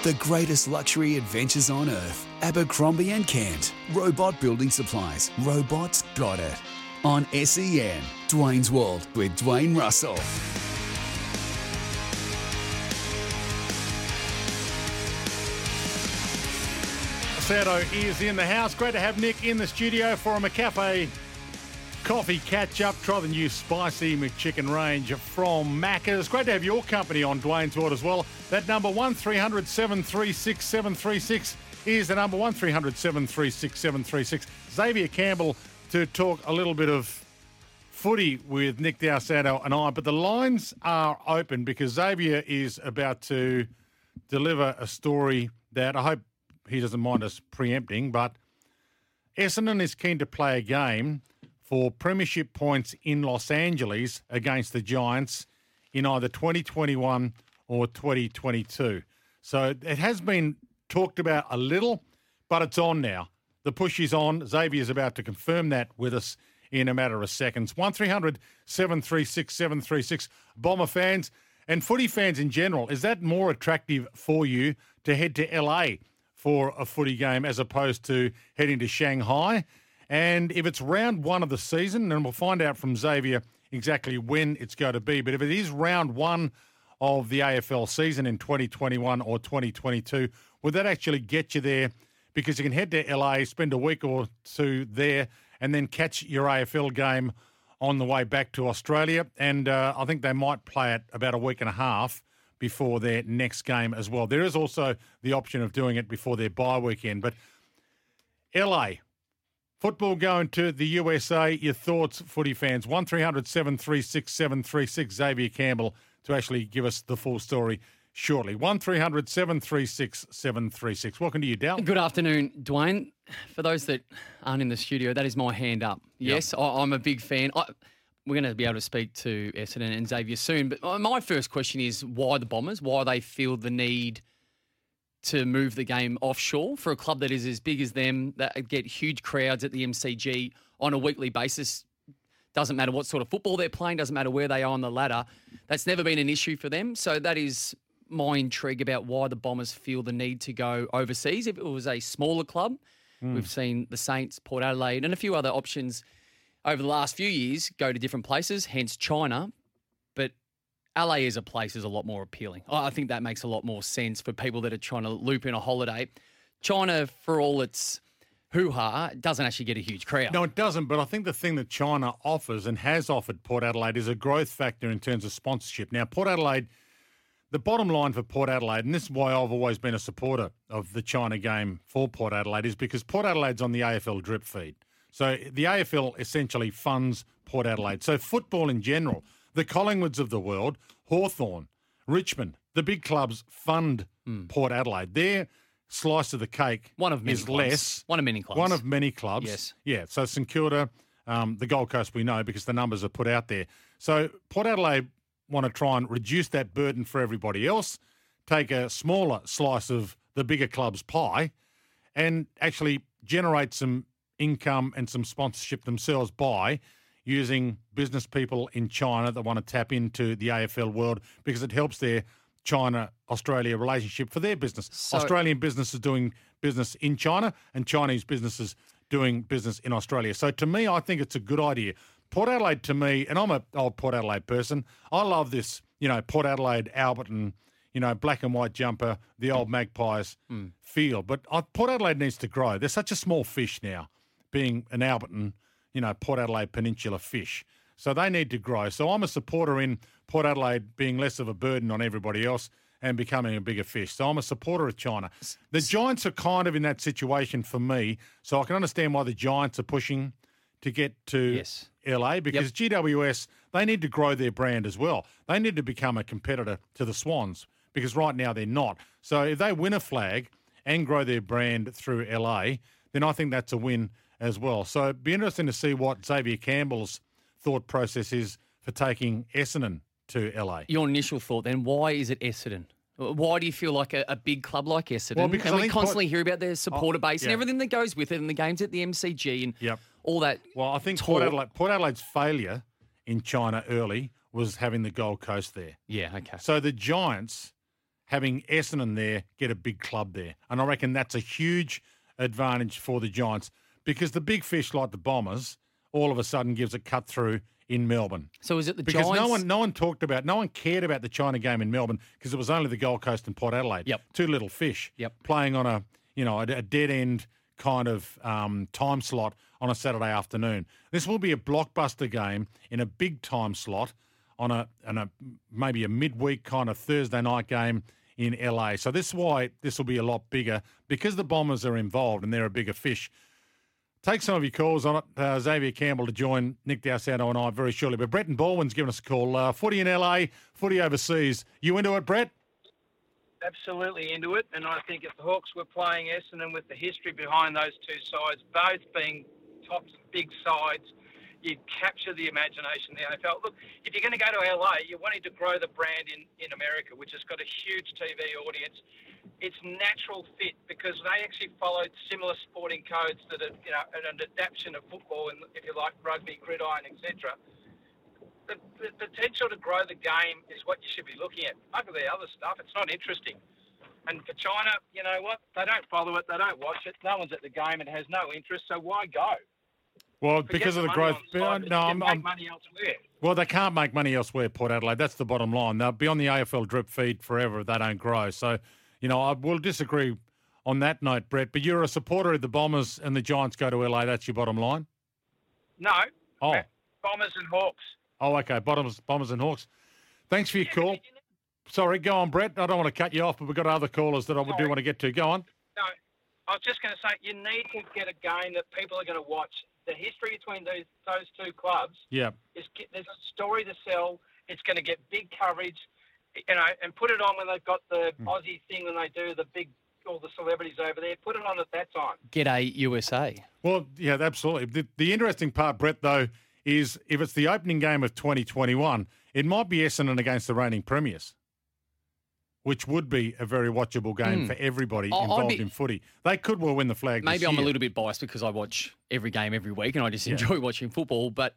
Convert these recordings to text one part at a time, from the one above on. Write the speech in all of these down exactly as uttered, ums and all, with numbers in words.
The greatest luxury adventures on earth. Abercrombie and Kent. Robot building supplies. Robots got it. On S E N, Dwayne's World with Dwayne Russell. Sato is in the house. Great to have Nick in the studio for a McCafe coffee catch-up. Try the new spicy McChicken range from Macca's. Great to have your company on Dwayne's World as well. That number one three hundred seven three six seven three six is the number one three hundred seven three six seven three six. Xavier Campbell to talk a little bit of footy with Nick Dowsato and I, but the lines are open because Xavier is about to deliver a story that I hope he doesn't mind us preempting, but Essendon is keen to play a game for premiership points in Los Angeles against the Giants in either twenty twenty-one or twenty twenty-two. So it has been talked about a little, but it's on now. The push is on. Xavier's about to confirm that with us in a matter of seconds. one three hundred seven three six seven three six. Bomber fans and footy fans in general, is that more attractive for you to head to L A for a footy game as opposed to heading to Shanghai? And if it's round one of the season, and we'll find out from Xavier exactly when it's going to be, but if it is round one of the A F L season in twenty twenty-one or twenty twenty-two, would that actually get you there? Because you can head to L A, spend a week or two there, and then catch your A F L game on the way back to Australia. And uh, I think they might play it about a week and a half before their next game as well. There is also the option of doing it before their bye weekend. But L A, football going to the U S A. Your thoughts, footy fans? one three hundred seven three six seven three six. Xavier Campbell to actually give us the full story shortly. one three hundred seven three six seven three six. Welcome to you, Dal. Good afternoon, Dwayne. For those that aren't in the studio, that is my hand up. Yes, yep. I, I'm a big fan. I, we're going to be able to speak to Essendon and Xavier soon, but my first question is why the Bombers? Why they feel the need to move the game offshore for a club that is as big as them, that get huge crowds at the M C G on a weekly basis. Doesn't matter what sort of football they're playing, doesn't matter where they are on the ladder. That's never been an issue for them. So that is my intrigue about why the Bombers feel the need to go overseas. If it was a smaller club, mm. we've seen the Saints, Port Adelaide, and a few other options over the last few years go to different places, hence China. But L A as a place is a lot more appealing. I think that makes a lot more sense for people that are trying to loop in a holiday. China, for all its hoo-ha, doesn't actually get a huge crowd. No, it doesn't, but I think the thing that China offers and has offered Port Adelaide is a growth factor in terms of sponsorship. Now, Port Adelaide, the bottom line for Port Adelaide, and this is why I've always been a supporter of the China game for Port Adelaide, is because Port Adelaide's on the A F L drip feed. So the A F L essentially funds Port Adelaide. So football in general, the Collingwoods of the world, Hawthorn, Richmond, the big clubs fund mm. Port Adelaide. Their slice of the cake one of many is clubs. less. One of many clubs. One of many clubs. Yes. Yeah, so St Kilda, um, the Gold Coast we know because the numbers are put out there. So Port Adelaide want to try and reduce that burden for everybody else, take a smaller slice of the bigger club's pie and actually generate some income and some sponsorship themselves by using business people in China that want to tap into the A F L world because it helps their China-Australia relationship for their business. So, Australian businesses doing business in China and Chinese businesses doing business in Australia. So to me, I think it's a good idea. Port Adelaide to me, and I'm an old Port Adelaide person, I love this, you know, Port Adelaide, Alberton, you know, black and white jumper, the old Magpies mm. feel. But I, Port Adelaide needs to grow. They're such a small fish now, being an Alberton, you know, Port Adelaide Peninsula fish. So they need to grow. So I'm a supporter in Port Adelaide being less of a burden on everybody else and becoming a bigger fish. So I'm a supporter of China. The Giants are kind of in that situation for me, so I can understand why the Giants are pushing to get to yes. L A because yep. G W S, they need to grow their brand as well. They need to become a competitor to the Swans because right now they're not. So if they win a flag and grow their brand through L A, then I think that's a win as well. So it'd be interesting to see what Xavier Campbell's thought process is for taking Essendon to L A. Your initial thought then, why is it Essendon? Why do you feel like a, a big club like Essendon? Well, because and I we constantly Port, hear about their supporter oh, base yeah. and everything that goes with it and the games at the M C G and yep. all that. Well, I think talk. Port, Adelaide, Port Adelaide's failure in China early was having the Gold Coast there. Yeah, okay. So the Giants having Essendon there get a big club there. And I reckon that's a huge advantage for the Giants because the big fish like the Bombers all of a sudden gives a cut through in Melbourne. So is it the because Giants? Because no one, no one talked about, no one cared about the China game in Melbourne because it was only the Gold Coast and Port Adelaide. Yep. Two little fish. Yep. Playing on a, you know, a, a dead end kind of um, time slot on a Saturday afternoon. This will be a blockbuster game in a big time slot on a, on a maybe a midweek kind of Thursday night game in L A. So this is why this will be a lot bigger because the Bombers are involved and they're a bigger fish. Take some of your calls on it. Uh, Xavier Campbell to join Nick D'Alessandro and I very shortly. But Brett and Baldwin's given us a call. Uh, footy in L A, footy overseas. You into it, Brett? Absolutely into it. And I think if the Hawks were playing Essendon with the history behind those two sides, both being top big sides, you'd capture the imagination of the N F L. Look, if you're going to go to L A, you're wanting to grow the brand in, in America, which has got a huge T V audience. It's natural fit because they actually followed similar sporting codes that are, you know, an adaptation of football and, if you like, rugby, gridiron, et cetera. The, the potential to grow the game is what you should be looking at. Over the other stuff, it's not interesting. And for China, you know what? They don't follow it. They don't watch it. No one's at the game and has no interest. So why go? Well, Forget because of the money growth. on the side, No, you I'm, can I'm, make money elsewhere. well, they can't make money elsewhere, Port Adelaide. That's the bottom line. They'll be on the A F L drip feed forever if they don't grow. So, you know, I will disagree on that note, Brett, but you're a supporter of the Bombers and the Giants go to L A. That's your bottom line? No. Oh. Bombers and Hawks. Oh, okay. Bombers, Bombers and Hawks. Thanks for your call. Sorry, go on, Brett. I don't want to cut you off, but we've got other callers that I do want to get to. Go on. No, I was just going to say, you need to get a game that people are going to watch. The history between those those two clubs, yeah, is there's a story to sell. It's going to get big coverage, you know, and put it on when they've got the mm. Aussie thing when they do the big, all the celebrities over there. Put it on at that time. G'day, U S A. Well, yeah, absolutely. The, the interesting part, Brett, though, is if it's the opening game of twenty twenty-one, it might be Essendon against the reigning premiers, which would be a very watchable game mm. for everybody oh, involved be, in footy. They could well win the flag Maybe this I'm year. a little bit biased because I watch every game every week and I just yeah. enjoy watching football, but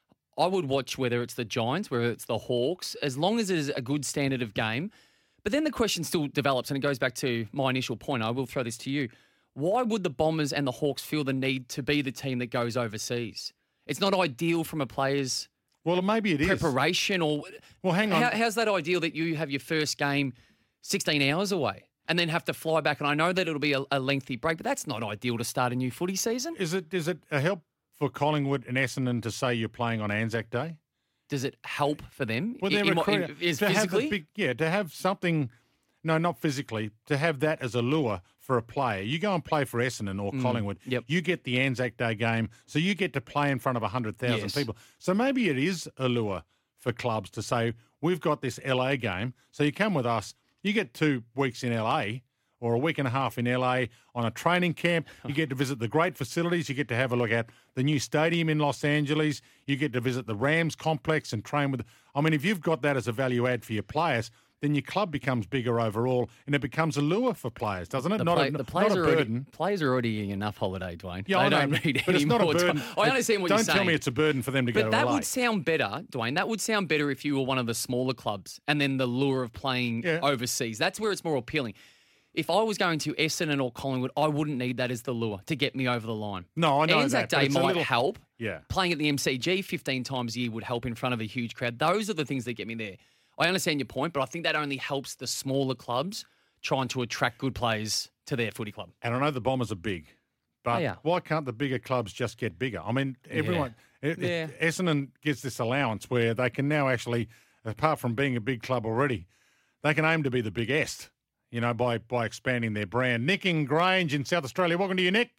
I would watch whether it's the Giants, whether it's the Hawks, as long as it is a good standard of game. But then the question still develops, and it goes back to my initial point. I will throw this to you. Why would the Bombers and the Hawks feel the need to be the team that goes overseas? It's not ideal from a player's well, maybe it is. preparation or well, hang on. How, how's that ideal that you have your first game sixteen hours away and then have to fly back? And I know that it'll be a, a lengthy break, but that's not ideal to start a new footy season. Is it? Is it a help for Collingwood and Essendon to say you're playing on Anzac Day? Does it help for them? Well, they're in, recruiting, in, is to physically? Have the big, yeah, to have something. No, not physically. To have that as a lure for a player. You go and play for Essendon or mm, Collingwood. Yep. You get the Anzac Day game, so you get to play in front of one hundred thousand yes. people. So maybe it is a lure for clubs to say, we've got this L A game, so you come with us. You get two weeks in L A or a week and a half in L A on a training camp. You get to visit the great facilities. You get to have a look at the new stadium in Los Angeles. You get to visit the Rams complex and train with. I mean, if you've got that as a value add for your players, then your club becomes bigger overall and it becomes a lure for players, doesn't it? The, not play, a, the players not a are already, burden. Players are already getting enough holiday, Dwayne. Yeah, they I know, don't need but any it's not more a burden. time. I understand what don't you're saying. Don't tell me it's a burden for them to but go to that L A. would sound better, Dwayne. That would sound better if you were one of the smaller clubs and then the lure of playing yeah. overseas. That's where it's more appealing. If I was going to Essendon or Collingwood, I wouldn't need that as the lure to get me over the line. No, I know Anzac that. Day It's might little, help. Yeah. Playing at the M C G fifteen times a year would help in front of a huge crowd. Those are the things that get me there. I understand your point, but I think that only helps the smaller clubs trying to attract good players to their footy club. And I know the Bombers are big, but oh, yeah. why can't the bigger clubs just get bigger? I mean, everyone, yeah. it, yeah. Essendon gets this allowance where they can now actually, apart from being a big club already, they can aim to be the biggest, you know, by, by expanding their brand. Nick in Grange in South Australia. Welcome to you, Nick.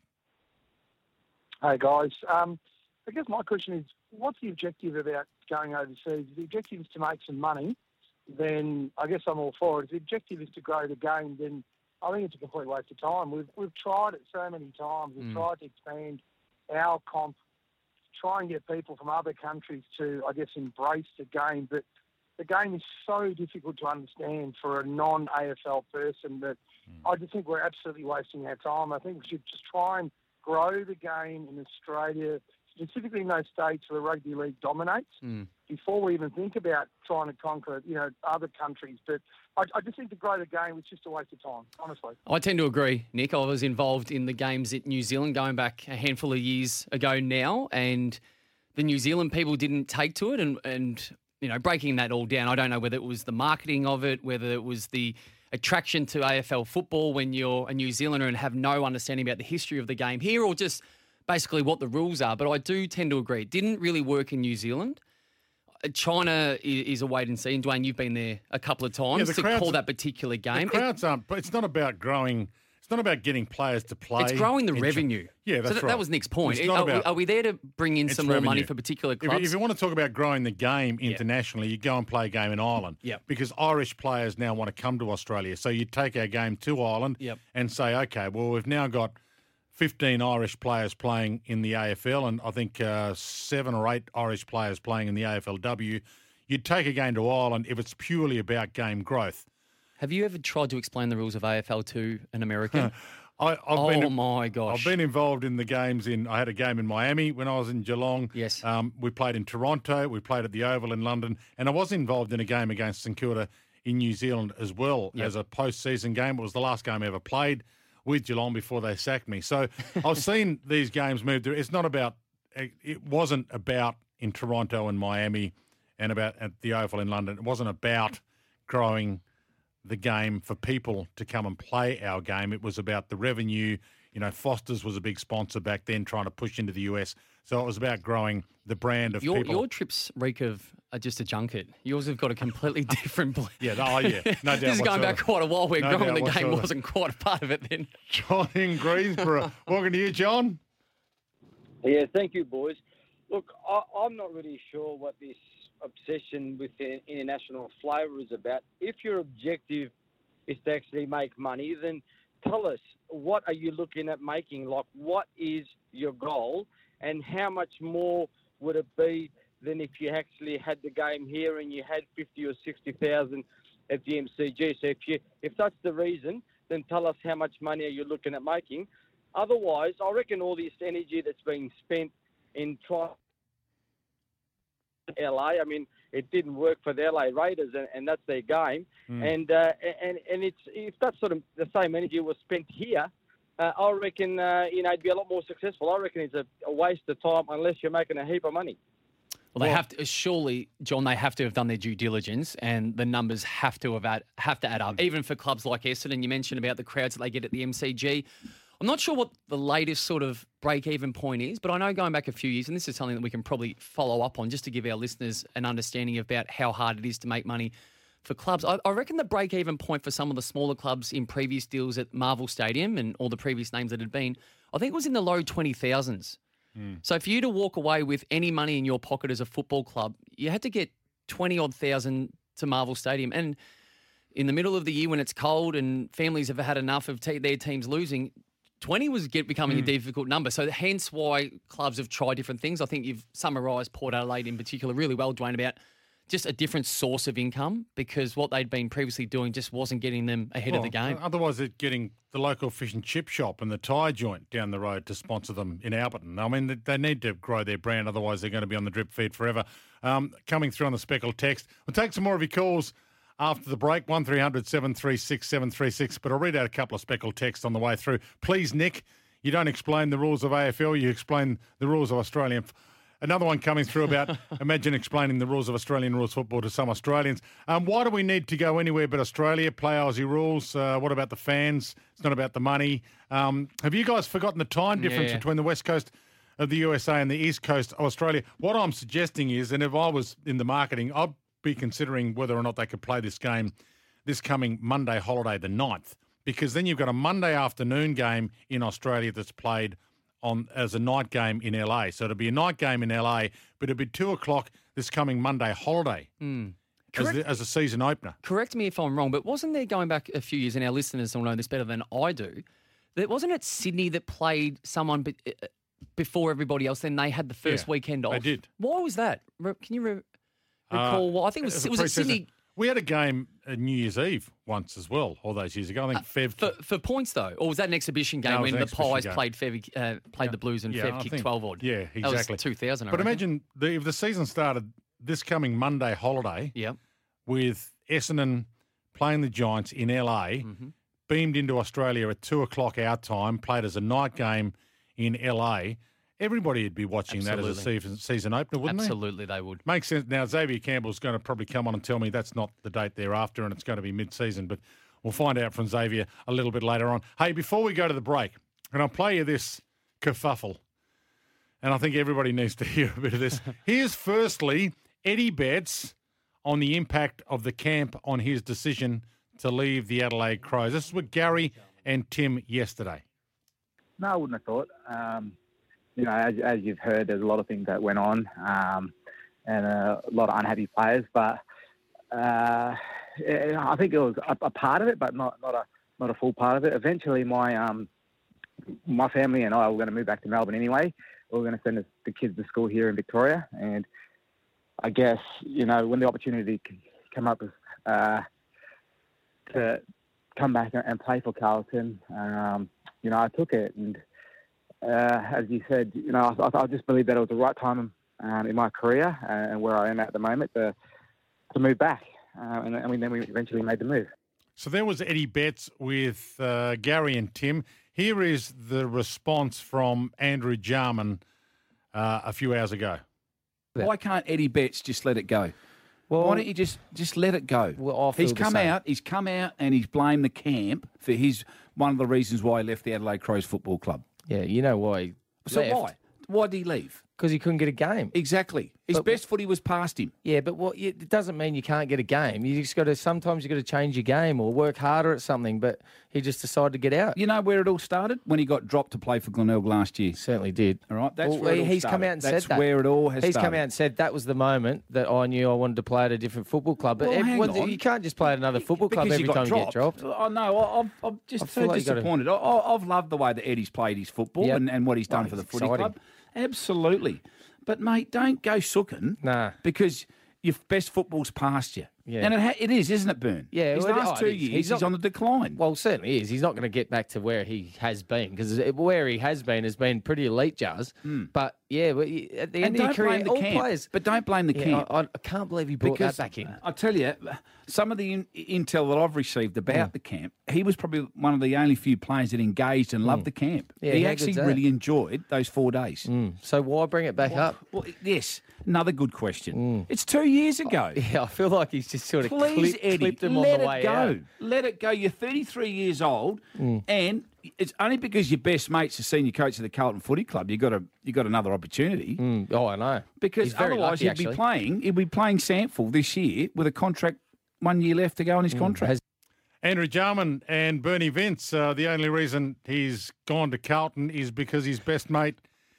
Hey, guys. Um, I guess my question is, what's the objective about going overseas? If the objective is to make some money, then I guess I'm all for it. If the objective is to grow the game, then I think it's a complete waste of time. We've we've tried it so many times. We've mm. tried to expand our comp, try and get people from other countries to, I guess, embrace the game. But the game is so difficult to understand for a non-A F L person that mm. I just think we're absolutely wasting our time. I think we should just try and grow the game in Australia, specifically in those states where rugby league dominates, Mm. before we even think about trying to conquer, you know, other countries. But I, I just think to grow the game was just a waste of time, honestly. I tend to agree, Nick. I was involved in the games at New Zealand going back a handful of years ago now, and the New Zealand people didn't take to it. And, and you know, breaking that all down, I don't know whether it was the marketing of it, whether it was the attraction to A F L football when you're a New Zealander and have no understanding about the history of the game here, or just basically what the rules are. But I do tend to agree. It didn't really work in New Zealand. China is a wait and see. And Dwayne, you've been there a couple of times Yeah, to crowds- call that particular game. The crowds aren't, but it's not about growing. It's not about getting players to play. It's growing the in- revenue. Yeah, that's so that, right. that was Nick's point. It's not Are, we, about- are we there to bring in It's some more money revenue. for particular If, you- clubs? if you want to talk about growing the game internationally, you go and play a game in Ireland. Yep. Because Irish players now want to come to Australia. So you take our game to Ireland Yep. and say, okay, well, we've now got fifteen Irish players playing in the A F L and I think uh, seven or eight Irish players playing in the A F L W. You'd take a game to Ireland if it's purely about game growth. Have you ever tried to explain the rules of A F L to an American? I, I've oh, been, my gosh. I've been involved in the games in, I had a game in Miami when I was in Geelong. Yes. Um, we played in Toronto. We played at the Oval in London. And I was involved in a game against St Kilda in New Zealand as well Yep. as a post-season game. It was the last game I ever played with Geelong before they sacked me. So I've seen these games move through. It's not about, it wasn't about in Toronto and Miami and about at the Oval in London. It wasn't about growing the game for people to come and play our game. It was about the revenue. You know, Foster's was a big sponsor back then trying to push into the U S. So it was about growing the brand of your, people. Your trips reek of uh, just a junket. Yours have got a completely different... Bl- Yeah, oh yeah, no doubt This is going whatsoever. back quite a while where No growing doubt the game whatsoever. wasn't quite a part of it then. John in Greensboro. Welcome to you, John. Yeah, thank you, boys. Look, I, I'm not really sure what this obsession with the international flavour is about. If your objective is to actually make money, then tell us, what are you looking at making? Like, what is your goal, and how much more would it be than if you actually had the game here and you had fifty or sixty thousand at the M C G? So if you if that's the reason, then tell us how much money are you looking at making. Otherwise, I reckon all this energy that's being spent in trying L A, I mean, it didn't work for the L A Raiders, and, and that's their game. Mm. And uh, and and it's if that sort of the same energy was spent here, uh, I reckon uh, you know it'd be a lot more successful. I reckon it's a, a waste of time unless you're making a heap of money. Well, they well, have to, surely, John, they have to have done their due diligence, and the numbers have to have, add, have to add up. Even for clubs like Essendon, you mentioned about the crowds that they get at the M C G. I'm not sure what the latest sort of break-even point is, but I know going back a few years, and this is something that we can probably follow up on just to give our listeners an understanding about how hard it is to make money for clubs. I, I reckon the break-even point for some of the smaller clubs in previous deals at Marvel Stadium and all the previous names that had been, I think it was in the low twenty thousands. Mm. So for you to walk away with any money in your pocket as a football club, you had to get twenty-odd thousand to Marvel Stadium. And in the middle of the year when it's cold and families have had enough of te- their teams losing, twenty was get, becoming mm. a difficult number. So hence why clubs have tried different things. I think you've summarised Port Adelaide in particular really well, Dwayne, about just a different source of income because what they'd been previously doing just wasn't getting them ahead well, of the game. Otherwise, they're getting the local fish and chip shop and the tyre joint down the road to sponsor them in Alberton. I mean, they need to grow their brand, otherwise they're going to be on the drip feed forever. Um, coming through on the Speckle text. We'll take some more of your calls after the break, one three hundred seven three six seven three six, but I'll read out a couple of Speckle texts on the way through. Please, Nick, you don't explain the rules of A F L, you explain the rules of Australian. Another one coming through about, imagine explaining the rules of Australian rules football to some Australians. Um, why do we need to go anywhere but Australia, play Aussie rules? Uh, what about the fans? It's not about the money. Um, have you guys forgotten the time difference yeah. between the West Coast of the U S A and the East Coast of Australia? What I'm suggesting is, and if I was in the marketing, I'd be considering whether or not they could play this game this coming Monday holiday, the ninth, because then you've got a Monday afternoon game in Australia that's played on as a night game in L A. So it'll be a night game in L A, but it'll be two o'clock this coming Monday holiday mm. as, the, as a season opener. Correct me if I'm wrong, but wasn't there, going back a few years, and our listeners will know this better than I do, that wasn't it Sydney that played someone be, uh, before everybody else, then they had the first yeah, weekend off? They did. Why was that? Can you re- recall? Uh, well, I think it was, it was it Sydney... We had a game at New Year's Eve once as well, all those years ago. I think Uh, Fev... For, for points, though? Or was that an exhibition game No, it was when an the exhibition Pies game. played Fev, uh, played the Blues and Yeah, Fev I kicked think- twelve odd? Yeah, exactly. That was two thousand, I But reckon. imagine the, if the season started this coming Monday holiday Yep. with Essendon playing the Giants in L A, Mm-hmm. beamed into Australia at two o'clock our time, played as a night game in L A, everybody would be watching that as a Absolutely. season, season opener, wouldn't they? Absolutely, they would. Makes sense. Now, Xavier Campbell's going to probably come on and tell me that's not the date they're after and it's going to be mid-season, but we'll find out from Xavier a little bit later on. Hey, before we go to the break, and I'll play you this kerfuffle, and I think everybody needs to hear a bit of this. Here's firstly Eddie Betts on the impact of the camp on his decision to leave the Adelaide Crows. This is with Gary and Tim yesterday. No, I wouldn't have thought. Um, you know, as, as you've heard, there's a lot of things that went on um, and a lot of unhappy players. But uh, I think it was a, a part of it, but not, not a not a full part of it. Eventually, my um, my family and I were going to move back to Melbourne anyway. We were going to send the, the kids to school here in Victoria, and I guess you know when the opportunity came up uh, to come back and play for Carlton, um, you know, I took it and. Uh, as you said, you know, I, I just believe that it was the right time um, in my career uh, and where I am at the moment to to move back. Uh, and, and then we eventually made the move. So there was Eddie Betts with uh, Gary and Tim. Here is the response from Andrew Jarman uh, a few hours ago. Why can't Eddie Betts just let it go? Well, Why don't you just just let it go? Well, I feel he's the come same. out. He's come out and he's blamed the camp for his one of the reasons why he left the Adelaide Crows Football Club. Yeah, you know why he So left? why? Why did he leave? Because he couldn't get a game. Exactly. His But- best footy was past him. Yeah, but what it doesn't mean you can't get a game. You just got to sometimes you got to change your game or work harder at something. But he just decided to get out. You know where it all started? When he got dropped to play for Glenelg last year. Certainly did. All right, that's Well, where it all he's started. come out and That's said that. where it all has He's started. come out and said that was the moment that I knew I wanted to play at a different football club. But Well, hang everyone, on. you can't just play at another football club Because every he got time you get dropped. Oh, no, I- I've, I'm just I so feel like you gotta- disappointed. I, I- I've loved the way that Eddie's played his football Yep. and, and what he's done Oh, for the it's footy exciting. club. Absolutely. But, mate, don't go sooking Nah. because your best football's past you. Yeah. And it, ha- it is, isn't it, Byrne? Yeah, His well, it- last oh, two it is. years, He's he's, not- on the decline. Well, certainly is. He's not going to get back to where he has been because where he has been has been pretty elite, Jazz. But yeah, well, y- at the and end don't of your career, blame the all camp. players. But don't blame the Yeah, camp. I, I can't believe he brought Because that back in. I tell you, some of the in, intel that I've received about the camp, he was probably one of the only few players that engaged and loved the camp. Yeah, he how actually good's that? really enjoyed those four days. Mm. So why bring it back up? Well, yes, another good question. It's two years ago. Yeah, I feel like he's just sort of Please, clip, Eddie, clipped him let on the it way go. out. Let it go. You're thirty-three years old, and it's only because your best mate's the senior coach of the Carlton Footy Club you got a you got another opportunity. Mm. Oh, I know. Because He's very otherwise lucky, he'd actually. be playing. He'd be playing Sample this year with a contract one year left to go on his contract. Has- Andrew Jarman and Bernie Vince, uh, the only reason he's gone to Carlton is because his best mate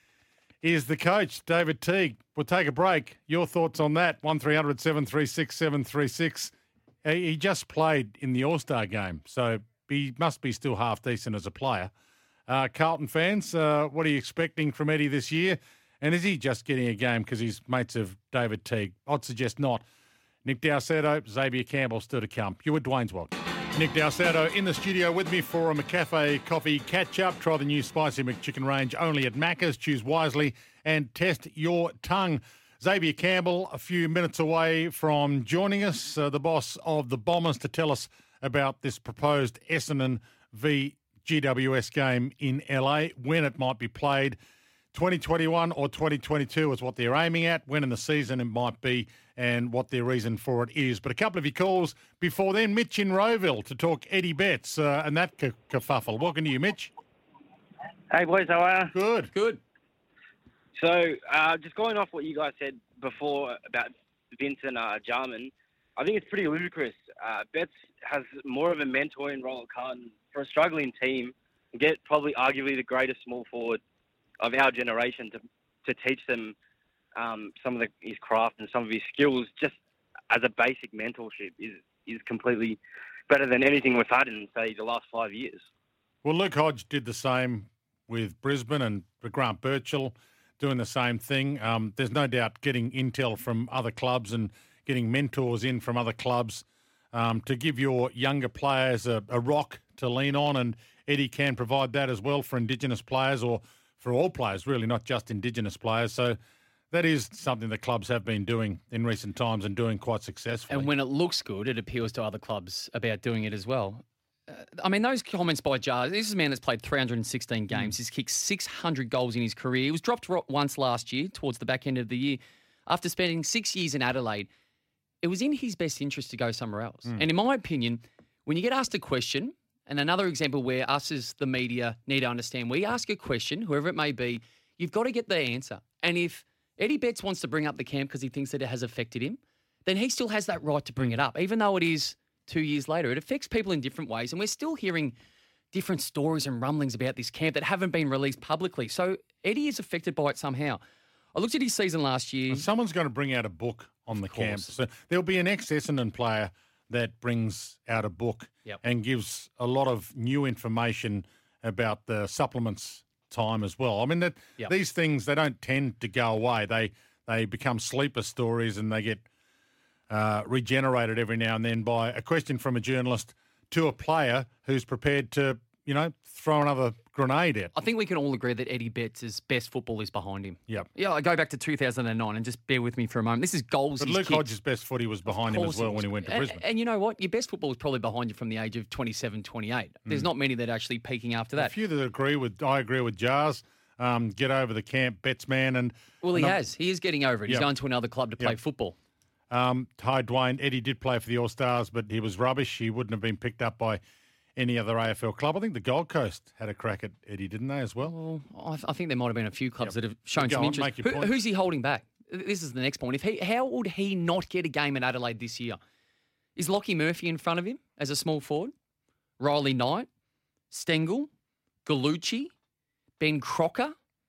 is the coach, David Teague. We'll take a break. Your thoughts on that? one three hundred seven three six seven three six. He he just played in the All-Star game, so he must be still half decent as a player. Uh, Carlton fans, uh, what are you expecting from Eddie this year? And is he just getting a game because he's mates of David Teague? I'd suggest not. Nick Dowsetto, Xavier Campbell still to come. You at Dwayne's World. Nick Dowsetto in the studio with me for a McCafe coffee catch-up. Try the new Spicy McChicken range only at Macca's. Choose wisely and test your tongue. Xavier Campbell, a few minutes away from joining us, uh, the boss of the Bombers, to tell us about this proposed Essendon v G W S game in L A, when it might be played. twenty twenty-one or twenty twenty-two is what they're aiming at, when in the season it might be and what their reason for it is. But a couple of your calls before then. Mitch in Rowville to talk Eddie Betts uh, and that k- kerfuffle. Welcome to you, Mitch. Hey, boys, how are you? Good. Good. So, uh, just going off what you guys said before about Vincent uh, Jarman, I think it's pretty ludicrous. Uh, Betts has more of a mentoring role at Carlton for a struggling team, and get probably arguably the greatest small forward of our generation to to teach them um, some of the, his craft and some of his skills just as a basic mentorship is is completely better than anything we've had in, say, the last five years. Well, Luke Hodge did the same with Brisbane, and Grant Birchall doing the same thing. Um, there's no doubt getting intel from other clubs and getting mentors in from other clubs um, to give your younger players a, a rock to lean on, and Eddie can provide that as well for Indigenous players or for all players, really, not just Indigenous players. So that is something that clubs have been doing in recent times and doing quite successfully. And when it looks good, it appeals to other clubs about doing it as well. Uh, I mean, those comments by Jars, this is a man that's played three hundred sixteen games. Mm. He's kicked six hundred goals in his career. He was dropped once last year, towards the back end of the year. After spending six years in Adelaide, it was in his best interest to go somewhere else. Mm. And in my opinion, when you get asked a question, and another example where us as the media need to understand, we ask a question, whoever it may be, you've got to get the answer. And if Eddie Betts wants to bring up the camp because he thinks that it has affected him, then he still has that right to bring it up, even though it is two years later. It affects people in different ways, and we're still hearing different stories and rumblings about this camp that haven't been released publicly. So Eddie is affected by it somehow. I looked at his season last year. Well, someone's going to bring out a book on the camp. So there'll be an ex-Essendon player that brings out a book yep. and gives a lot of new information about the supplements time as well. I mean, that yep. these things, they don't tend to go away. They they become sleeper stories, and they get uh, regenerated every now and then by a question from a journalist to a player who's prepared to, you know, throw another grenade at. I think we can all agree that Eddie Betts' best football is behind him. Yep. Yeah, I go back to two thousand nine and just bear with me for a moment. This is goals But he's Luke kicked. Hodges' best footy was behind him as well when he went to and, Brisbane. And you know what? Your best football is probably behind you from the age of twenty-seven, twenty-eight. There's Mm. not many that are actually peaking after that. A few that agree with, I agree with Jars. Um, get over the camp, Betts man. And, well, he and has. He is getting over it. He's Yep. going to another club to play Yep. football. Um, hi, Dwayne. Eddie did play for the All-Stars, but he was rubbish. He wouldn't have been picked up by any other A F L club. I think the Gold Coast had a crack at Eddie, didn't they, as well? Well, I, th- I think there might have been a few clubs Yep. that have shown Go some on, interest. make your Who, point. who's he holding back? This is the next point. If he, how would he not get a game at Adelaide this year? Is Lockie Murphy in front of him as a small forward? Riley Knight, Stengel, Gallucci, Ben Crocker.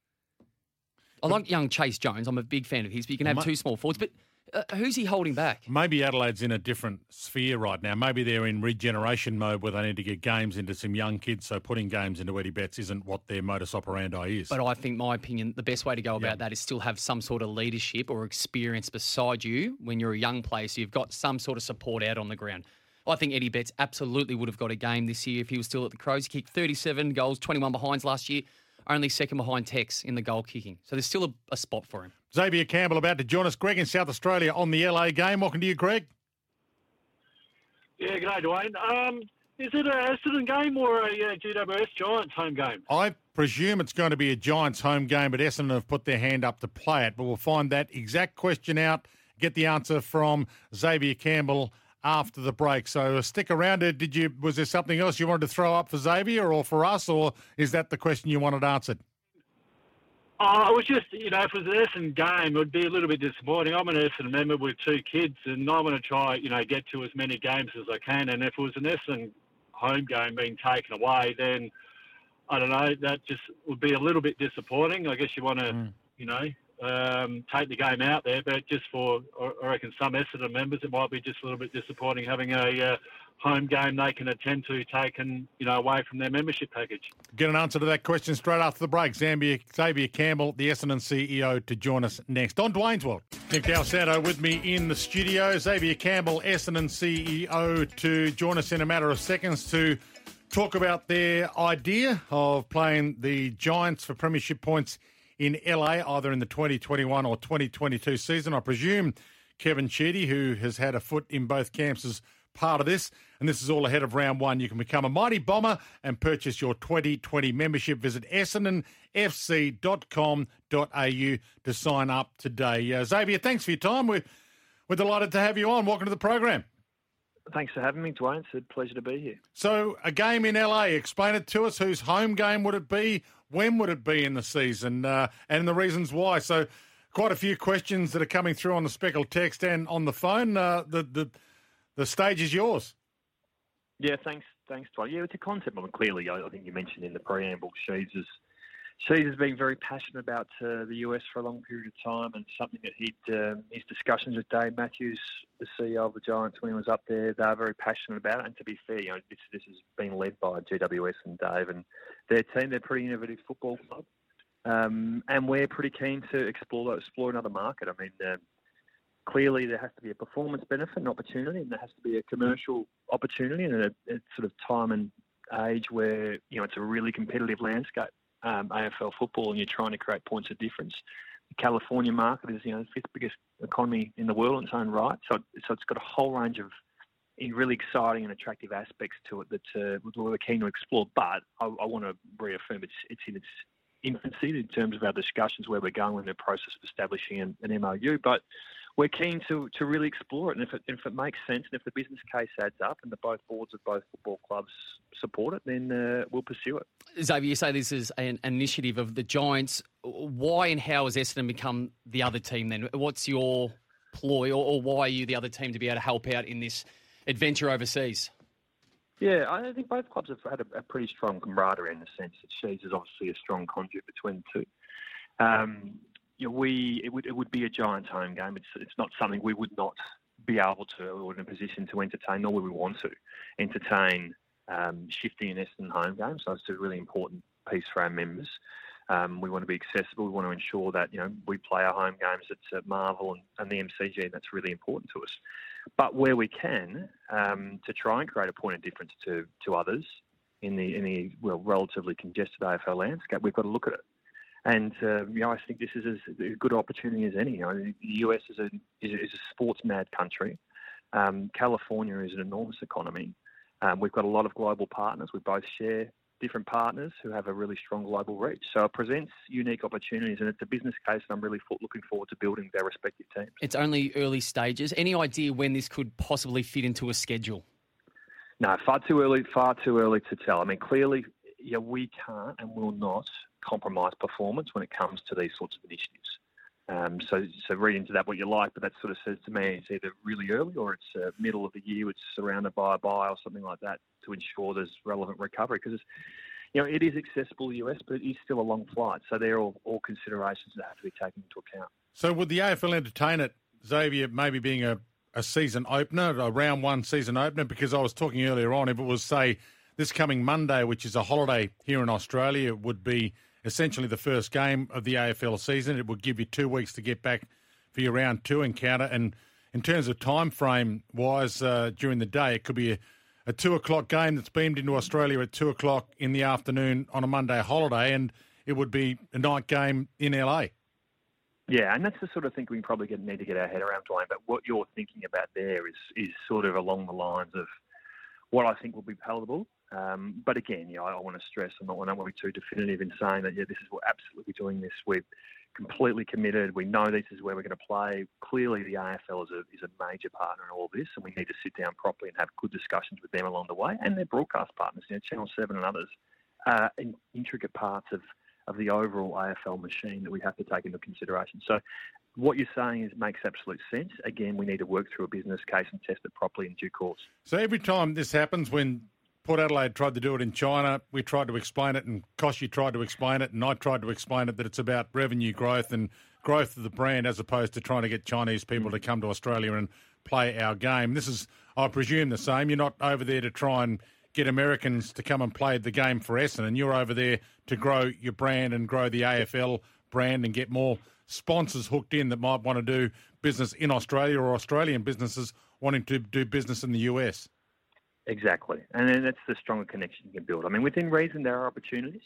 I like young Chase Jones. I'm a big fan of his, but you can have Ma- two small forwards. But uh, who's he holding back? Maybe Adelaide's in a different sphere right now. Maybe they're in regeneration mode where they need to get games into some young kids, so putting games into Eddie Betts isn't what their modus operandi is. But I think, my opinion, the best way to go about Yeah. that is still have some sort of leadership or experience beside you when you're a young player, so you've got some sort of support out on the ground. I think Eddie Betts absolutely would have got a game this year if he was still at the Crows. He kicked thirty-seven goals, twenty-one behinds last year, only second behind Tex in the goal kicking. So there's still a, a spot for him. Xavier Campbell about to join us. Greg in South Australia on the L A game. Welcome to you, Greg. Yeah, g'day, Dwayne. Um, is it a Essendon game or a uh, G W S Giants home game? I presume it's going to be a Giants home game, but Essendon have put their hand up to play it. But we'll find that exact question out, get the answer from Xavier Campbell after the break. So uh, stick around. Uh, Did you? Was there something else you wanted to throw up for Xavier or for us, or is that the question you wanted answered? Uh, it was just, you know, if it was an Essendon game, it would be a little bit disappointing. I'm an Essendon member with two kids, and I want to try, you know, get to as many games as I can. And if it was an Essendon home game being taken away, then, I don't know, that just would be a little bit disappointing. I guess you want to, Mm. you know, um, take the game out there, but just for, I reckon, some Essendon members, it might be just a little bit disappointing having a uh, home game they can attend to taken, you know, away from their membership package. Get an answer to that question straight after the break. Xavier, Xavier Campbell, the Essendon C E O, to join us next on Dwayne's World. Nick Dalsato with me in the studio. Xavier Campbell, Essendon C E O, to join us in a matter of seconds to talk about their idea of playing the Giants for premiership points in L A, either in the twenty twenty-one or twenty twenty-two season. I presume Kevin Sheedy, who has had a foot in both camps, is part of this, and this is all ahead of round one. You can become a Mighty Bomber and purchase your twenty twenty membership. Visit essendon f c dot com dot a u to sign up today. Uh, Xavier, thanks for your time. We're, we're delighted to have you on. Welcome to the program. Thanks for having me, Dwayne. It's a pleasure to be here. So, a game in L A, explain it to us. Whose home game would it be? When would it be in the season? Uh, and the reasons why. So, quite a few questions that are coming through on the speckled text and on the phone. Uh, the, the the stage is yours. Yeah, thanks, thanks, Dwayne. Yeah, it's a concept. I mean, clearly, I, I think you mentioned in the preamble, Sheeds has, Sheeds has been very passionate about uh, the U S for a long period of time, and something that he'd um, his discussions with Dave Matthews, the C E O of the Giants, when he was up there, they are very passionate about it. And to be fair, you know, this, this has been led by G W S and Dave and their team. They're a pretty innovative football club, um, and we're pretty keen to explore explore another market. I mean. Uh, clearly there has to be a performance benefit and opportunity, and there has to be a commercial opportunity and a, a sort of time and age where, you know, it's a really competitive landscape, um, A F L football, and you're trying to create points of difference. The California market is, you know, the fifth biggest economy in the world in its own right, so so it's got a whole range of in really exciting and attractive aspects to it that uh, we're keen to explore. But I, I want to reaffirm it's it's in its infancy in terms of our discussions where we're going in the process of establishing an, an M O U. But we're keen to, to really explore it, and if it if it makes sense and if the business case adds up and the both boards of both football clubs support it, then uh, we'll pursue it. Xavier, you say this is an initiative of the Giants. Why and how has Essendon become the other team then? What's your ploy, or, or why are you the other team to be able to help out in this adventure overseas? Yeah, I think both clubs have had a, a pretty strong camaraderie in the sense that Sheeds is obviously a strong conduit between the two. Um, you know, we it would it would be a Giants home game. It's it's not something we would not be able to or in a position to entertain, nor would we want to entertain um, shifting an Essendon home game. So it's a really important piece for our members. Um, we want to be accessible. We want to ensure that, you know, we play our home games at uh, Marvel and, and the M C G, and that's really important to us. But where we can, um, to try and create a point of difference to, to others in the in the well relatively congested A F L landscape, we've got to look at it. And uh, you know, I think this is as a good opportunity as any. You know, the U S is a is a, is a sports mad country. Um, California is an enormous economy. Um, we've got a lot of global partners. We both share different partners who have a really strong global reach. So it presents unique opportunities, and it's a business case that I'm really fo- looking forward to building their respective teams. It's only early stages. Any idea when this could possibly fit into a schedule? No, far too early, far too early to tell. I mean, clearly, yeah, we can't and will not compromise performance when it comes to these sorts of initiatives. Um, so, so read into that what you like, but that sort of says to me it's either really early or it's uh, middle of the year, it's surrounded by a buy or something like that to ensure there's relevant recovery. Because, you know, it is accessible to the U S, but it is still a long flight. So they're all, all considerations that have to be taken into account. So would the A F L entertain it, Xavier, maybe being a, a season opener, a round one season opener? Because I was talking earlier on, if it was, say, this coming Monday, which is a holiday here in Australia, it would be essentially the first game of the A F L season. It would give you two weeks to get back for your round two encounter. And in terms of time frame wise, uh, during the day, it could be a, a two o'clock game that's beamed into Australia at two o'clock in the afternoon on a Monday holiday, and it would be a night game in L A. Yeah, and that's the sort of thing we probably get, need to get our head around, Dwayne. But what you're thinking about there is is sort of along the lines of what I think will be palatable. Um, but again, you know, I, I want to stress, I'm not, I don't want to be too definitive in saying that, yeah, this is, we're absolutely doing this. We're completely committed. We know this is where we're going to play. Clearly, the A F L is a, is a major partner in all this, and we need to sit down properly and have good discussions with them along the way, and their broadcast partners, you know, Channel seven and others, uh, in intricate parts of, of the overall A F L machine that we have to take into consideration. So what you're saying is makes absolute sense. Again, we need to work through a business case and test it properly in due course. So every time this happens, when Port Adelaide tried to do it in China, we tried to explain it, and Koshy tried to explain it, and I tried to explain it, that it's about revenue growth and growth of the brand as opposed to trying to get Chinese people to come to Australia and play our game. This is, I presume, the same. You're not over there to try and get Americans to come and play the game for Essendon. You're over there to grow your brand and grow the A F L brand and get more sponsors hooked in that might want to do business in Australia, or Australian businesses wanting to do business in the U S. Exactly. And then that's the stronger connection you can build. I mean, within reason, there are opportunities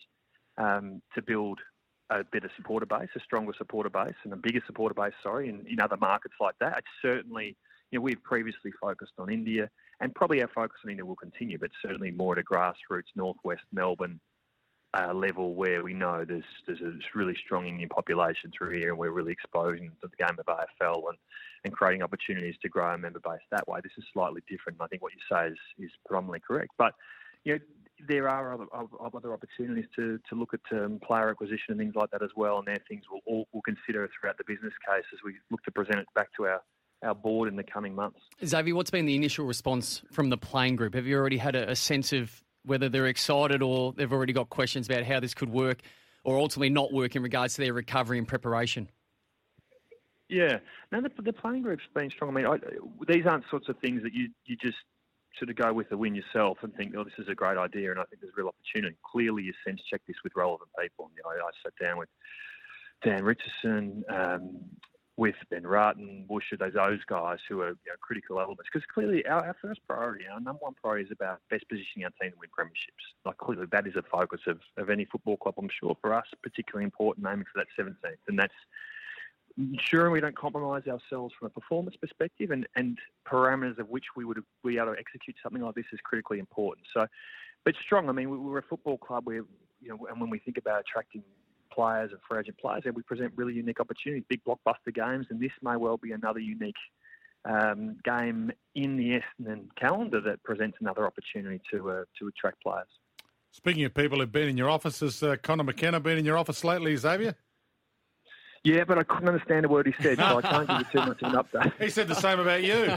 um, to build a better supporter base, a stronger supporter base, and a bigger supporter base, sorry, in, in other markets like that. It's certainly, you know, we've previously focused on India, and probably our focus on India will continue, but certainly more at a grassroots northwest Melbourne uh, level where we know there's there's a really strong Indian population through here, and we're really exposing to the game of A F L and, and creating opportunities to grow our member base that way. This is slightly different, and I think what you say is, is predominantly correct. But, you know, there are other, other opportunities to, to look at um, player acquisition and things like that as well, and they're things we'll all we'll consider throughout the business case as we look to present it back to our, our board in the coming months. Xavier, what's been the initial response from the playing group? Have you already had a, a sense of whether they're excited or they've already got questions about how this could work or ultimately not work in regards to their recovery and preparation? Yeah. No, the, the playing group's been strong. I mean, I, these aren't sorts of things that you, you just sort of go with the win yourself and think, oh, this is a great idea and I think there's real opportunity. Clearly, you sense check this with relevant people. You know, I sat down with Dan Richardson, um, with Ben Ratton, Woosha, those those guys who are you know, critical elements. Because clearly our, our first priority, our number one priority is about best positioning our team to win premierships. Like clearly that is a focus of, of any football club, I'm sure. For us, particularly important, aiming for that seventeenth. And that's ensuring we don't compromise ourselves from a performance perspective, and, and parameters of which we would be able to execute something like this is critically important. So, but strong. I mean, we're a football club where, you know, and when we think about attracting players and free agent players, and we present really unique opportunities, big blockbuster games, and this may well be another unique um, game in the Essendon calendar that presents another opportunity to uh, to attract players. Speaking of people who've been in your office, has uh, Connor McKenna been in your office lately, Xavier? Yeah, but I couldn't understand a word he said, so I can't give you too much of an update. He said the same about you.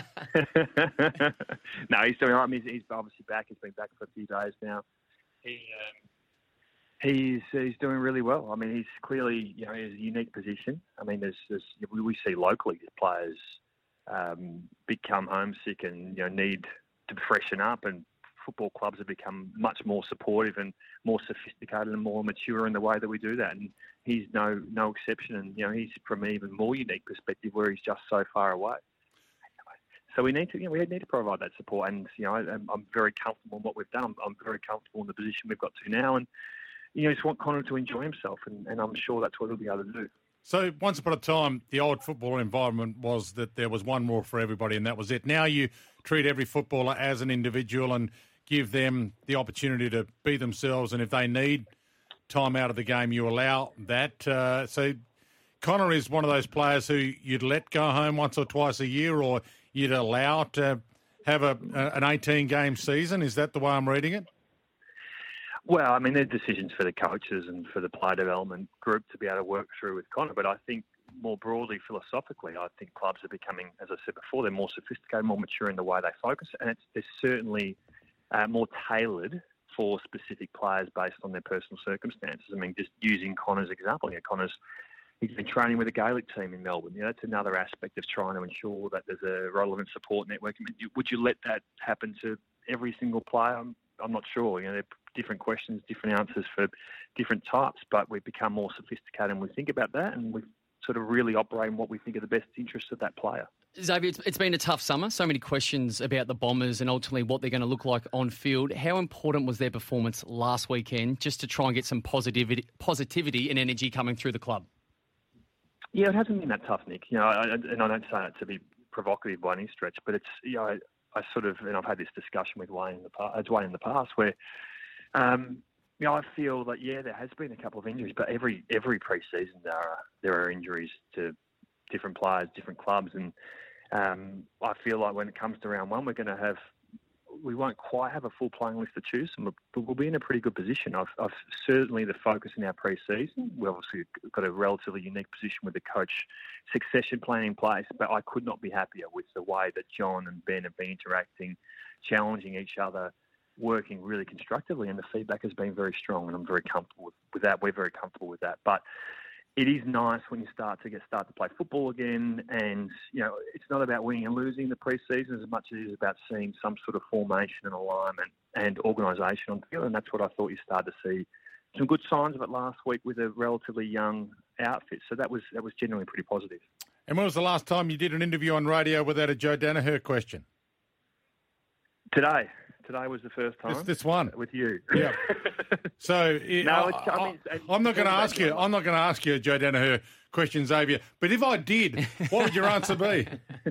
No, he's doing all right. He's, he's obviously back. He's been back for a few days now. He, um, he's he's doing really well. I mean, he's clearly, you know, in a unique position. I mean, there's, there's we, we see locally players um, become homesick and, you know, need to freshen up, and football clubs have become much more supportive and more sophisticated and more mature in the way that we do that. And he's no no exception. And, you know, he's from an even more unique perspective where he's just so far away. So we need to, you know, we need to provide that support. And, you know, I, I'm very comfortable in what we've done. I'm, I'm very comfortable in the position we've got to now. And, you know, just want Connor to enjoy himself. And, and I'm sure that's what he'll be able to do. So once upon a time, the old football environment was that there was one rule for everybody and that was it. Now you treat every footballer as an individual and give them the opportunity to be themselves. And if they need time out of the game, you allow that. Uh, so Connor is one of those players who you'd let go home once or twice a year, or you'd allow to have a, an eighteen-game season. Is that the way I'm reading it? Well, I mean, they're decisions for the coaches and for the player development group to be able to work through with Connor. But I think more broadly, philosophically, I think clubs are becoming, as I said before, they're more sophisticated, more mature in the way they focus. And it's, they're certainly uh, more tailored for specific players based on their personal circumstances. I mean, just using Connor's example, you know, Connor's he's been training with a Gaelic team in Melbourne. You know, that's another aspect of trying to ensure that there's a relevant support network. I mean, would you let that happen to every single player? I'm, I'm not sure. You know, there are different questions, different answers for different types, but we've become more sophisticated and we think about that, and we sort of really operate in what we think are the best interests of that player. Xavier, it's, it's been a tough summer. So many questions about the Bombers and ultimately what they're going to look like on field. How important was their performance last weekend just to try and get some positivity, positivity and energy coming through the club? Yeah, it hasn't been that tough, Nick. You know, I, and I don't say it to be provocative by any stretch, but it's, you know, I, I sort of, and I've had this discussion with Wayne in the past, Wayne in the past, where, um, you know, I feel that yeah, there has been a couple of injuries, but every every pre-season there are there are injuries to different players, different clubs, and um, I feel like when it comes to round one, we're going to have. We won't quite have a full playing list to choose from, but we'll be in a pretty good position. I've, I've certainly the focus in our pre-season. We obviously got a relatively unique position with the coach succession plan in place, but I could not be happier with the way that John and Ben have been interacting, challenging each other, working really constructively, and the feedback has been very strong, and I'm very comfortable with, with that. We're very comfortable with that. But it is nice when you start to get start to play football again, and you know it's not about winning and losing in the pre-season as much as it is about seeing some sort of formation and alignment and organisation on field, and that's what I thought you started to see some good signs of it last week with a relatively young outfit. So that was that was genuinely pretty positive. And when was the last time you did an interview on radio without a Joe Danaher question? Today. Today was the first time. This, this one with you. Yeah. So it, no, I, it's, I mean, it's, I'm not going to ask you. I'm not going to ask you a Joe Danaher question, Xavier. But if I did, what would your answer be?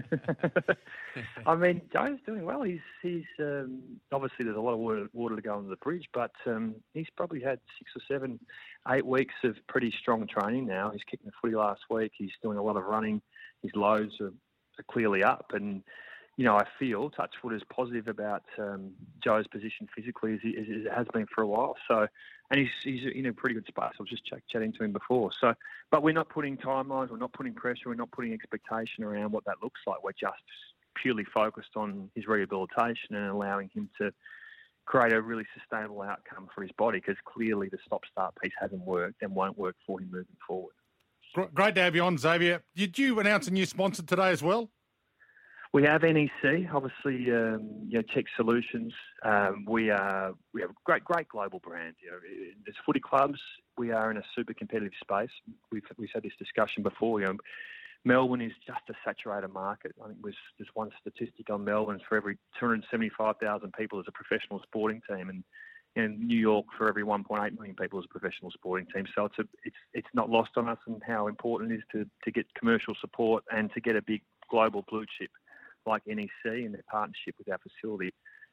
I mean, Joe's doing well. He's he's um, obviously there's a lot of water, water to go under the bridge, but um, he's probably had six or seven, eight weeks of pretty strong training now. He's kicking the footy last week. He's doing a lot of running. His loads are, are clearly up, and you know, I feel, touch wood, as positive about um, Joe's position physically as, he, as it has been for a while. So, and he's he's in a pretty good space. I was just ch- chatting to him before. So, but we're not putting timelines, we're not putting pressure, we're not putting expectation around what that looks like. We're just purely focused on his rehabilitation and allowing him to create a really sustainable outcome for his body, because clearly the stop-start piece hasn't worked and won't work for him moving forward. Great to have you on, Xavier. Did you announce a new sponsor today as well? We have N E C, obviously, um, you know, Tech Solutions. Um, we are we have a great, great global brand. You know, there's footy clubs. We are in a super competitive space. We've we've had this discussion before. You know, Melbourne is just a saturated market. I think there's just one statistic on Melbourne: for every two hundred seventy-five thousand people is a professional sporting team, and in New York, for every one point eight million people is a professional sporting team. So it's a, it's it's not lost on us and how important it is to, to get commercial support and to get a big global blue chip like N E C and their partnership with our facility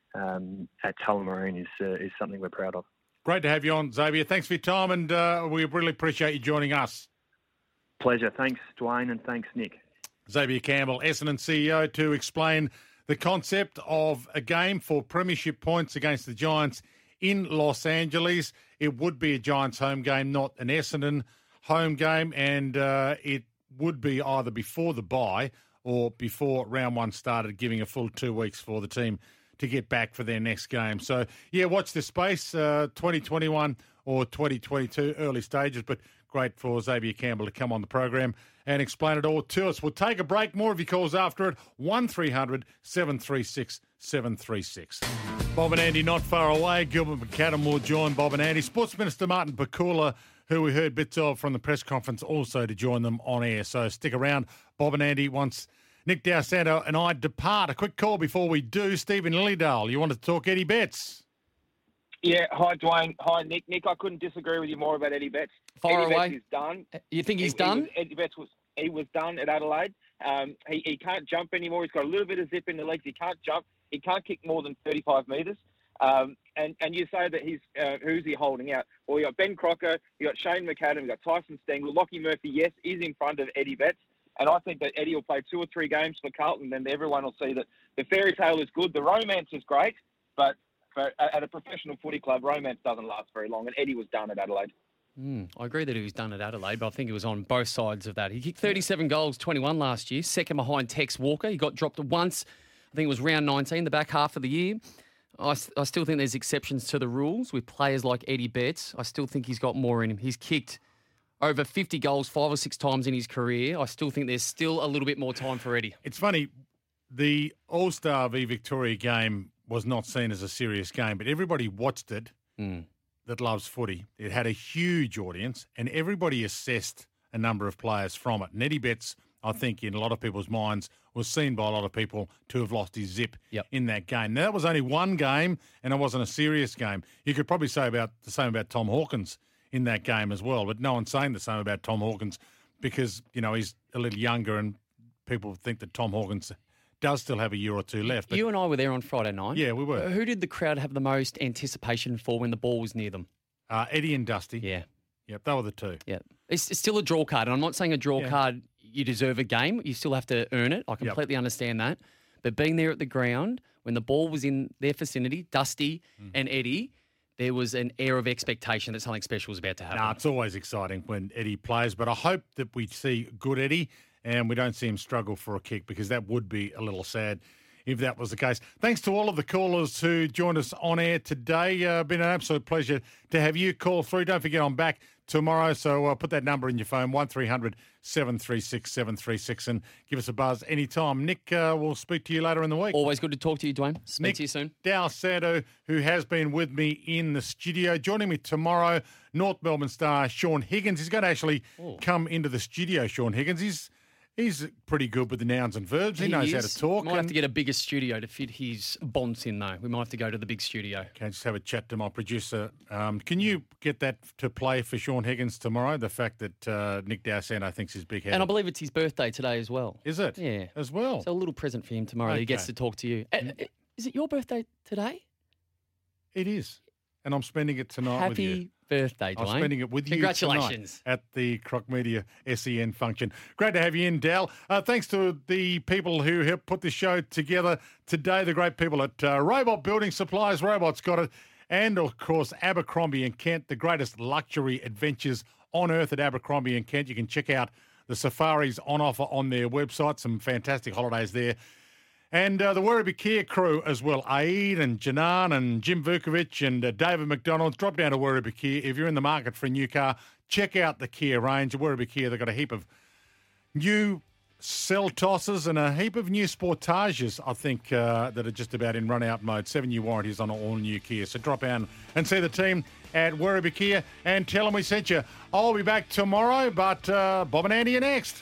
um, at Tullamarine is uh, is something we're proud of. Great to have you on, Xavier. Thanks for your time, and uh, we really appreciate you joining us. Pleasure. Thanks, Dwayne, and thanks, Nick. Xavier Campbell, Essendon C E O, to explain the concept of a game for premiership points against the Giants in Los Angeles. It would be a Giants home game, not an Essendon home game, and uh, it would be either before the bye or before round one started, giving a full two weeks for the team to get back for their next game. So, yeah, watch this space, uh, twenty twenty-one or twenty twenty-two, early stages, but great for Xavier Campbell to come on the program and explain it all to us. We'll take a break. More of your calls after it. one three hundred seven three six seven three six. Bob and Andy not far away. Gilbert McAdam will join Bob and Andy. Sports Minister Martin Pakula, who we heard bits of from the press conference, also to join them on air. So stick around, Bob and Andy, once Nick D'Alessandro and I depart. A quick call before we do. Stephen Lilydale, you want to talk Eddie Betts? Yeah, hi, Dwayne. Hi, Nick. Nick, I couldn't disagree with you more about Eddie Betts. Far Eddie away. Betts is done. You think he's He- he done? was- Eddie Betts was he was done at Adelaide. Um, he, he can't jump anymore. He's got a little bit of zip in the legs. He can't jump. He can't kick more than thirty-five metres. Um, and, and you say that he's uh, who's he holding out? Well, you got Ben Crocker, you got Shane McAdam, you got Tyson Stengel, Lockie Murphy. Yes, is in front of Eddie Betts. And I think that Eddie will play two or three games for Carlton, then everyone will see that the fairy tale is good. The romance is great, but for, at a professional footy club, romance doesn't last very long. And Eddie was done at Adelaide. Mm, I agree that he was done at Adelaide, but I think it was on both sides of that. He kicked thirty-seven goals, twenty-one last year, second behind Tex Walker. He got dropped once, I think it was round nineteen, the back half of the year. I, I still think there's exceptions to the rules with players like Eddie Betts. I still think he's got more in him. He's kicked over fifty goals five or six times in his career. I still think there's still a little bit more time for Eddie. It's funny, the All-Star v Victoria game was not seen as a serious game, but everybody watched it mm. that loves footy. It had a huge audience, and everybody assessed a number of players from it. And Eddie Betts, I think, in a lot of people's minds, was seen by a lot of people to have lost his zip yep. in that game. Now, that was only one game, and it wasn't a serious game. You could probably say about the same about Tom Hawkins in that game as well, but no one's saying the same about Tom Hawkins because, you know, he's a little younger and people think that Tom Hawkins does still have a year or two left. But you and I were there on Friday night. Yeah, we were. Uh, Who did the crowd have the most anticipation for when the ball was near them? Uh, Eddie and Dusty. Yeah. Yep, they were the two. Yeah. It's, it's still a draw card, and I'm not saying a draw Yeah. card, you deserve a game. You still have to earn it. I completely understand that. But being there at the ground, when the ball was in their vicinity, Dusty Mm. and Eddie, there was an air of expectation that something special was about to happen. No, it's always exciting when Eddie plays, but I hope that we see good Eddie and we don't see him struggle for a kick because that would be a little sad if that was the case. Thanks to all of the callers who joined us on air today. Uh, been an absolute pleasure to have you call through. Don't forget I'm back tomorrow, so uh, put that number in your phone, one three hundred seven three six seven three six, and give us a buzz anytime. Nick, uh, we'll speak to you later in the week. Always good to talk to you, Dwayne. Speak Nick to you soon. D'Alessandro, who has been with me in the studio. Joining me tomorrow, North Melbourne star Sean Higgins. He's going to actually Oh. come into the studio, Sean Higgins. He's he's pretty good with the nouns and verbs. He, knows how is. to talk. Might have and- to get a bigger studio to fit his bonds in, though. We might have to go to the big studio. Can I just have a chat to my producer? Um, can you get that to play for Sean Higgins tomorrow? The fact that uh, Nick D'Alessandro thinks he's big headed. And I believe it's his birthday today as well. Is it? Yeah. As well? So a little present for him tomorrow that he gets Okay. to talk to you. Uh, uh, Is it your birthday today? It is. And I'm spending it tonight with you. Happy birthday, I'm Dwayne. spending it with you Congratulations. tonight at the Croc Media S E N function. Great to have you in, Dal. Uh, thanks to the people who helped put this show together today, the great people at uh, Robot Building Supplies. Robot's got it. And, of course, Abercrombie and Kent, the greatest luxury adventures on earth at Abercrombie and Kent. You can check out the safaris on offer on their website. Some fantastic holidays there. And uh, the Werribee Kia crew as well, Aid and Janan and Jim Vukovic and uh, David McDonald. Drop down to Werribee Kia. If you're in the market for a new car, check out the Kia range. Werribee Kia, they've got a heap of new Seltosses and a heap of new Sportages, I think, uh, that are just about in run-out mode. Seven-year warranties on all new Kia. So drop down and see the team at Werribee Kia and tell them we sent you. I'll be back tomorrow, but uh, Bob and Andy are next.